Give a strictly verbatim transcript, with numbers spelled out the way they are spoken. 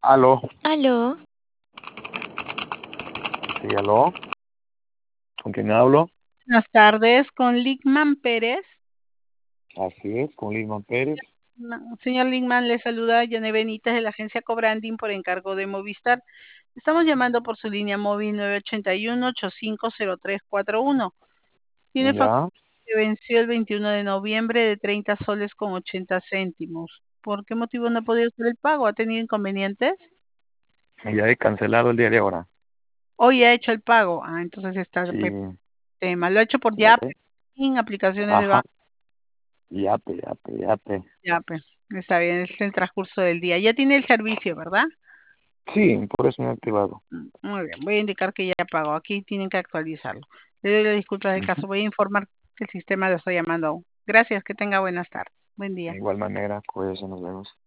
Aló, Aló, sí, aló, ¿con quién hablo? Buenas tardes, con Ligman Pérez. Así es, con Lima Pérez. No, señor Ligman, le saluda Yane Benítez de la agencia Cobranding por encargo de Movistar. Estamos llamando por su línea móvil nueve ocho uno, ocho cinco cero tres cuatro uno. Tiene factura Ya, que venció el veintiuno de noviembre de treinta soles con ochenta céntimos. ¿Por qué motivo no ha podido hacer el pago? ¿Ha tenido inconvenientes? ya he cancelado el día de ahora. Hoy ha hecho el pago. Ah, entonces está el Sí, tema. Lo ha hecho por ya Yape, ve. en aplicaciones de Ajá, banco. yape, yape, yape. Yape. Está bien, es el transcurso del día. Ya tiene el servicio, ¿verdad? Sí, por eso me he activado. Mm, Muy bien, voy a indicar que ya pagó. Aquí tienen que actualizarlo. Le doy las disculpas de Ujú. caso. Voy a informar que el sistema lo está llamando aún. Gracias, que tenga buenas tardes. Buen De día. igual manera, pues nos vemos.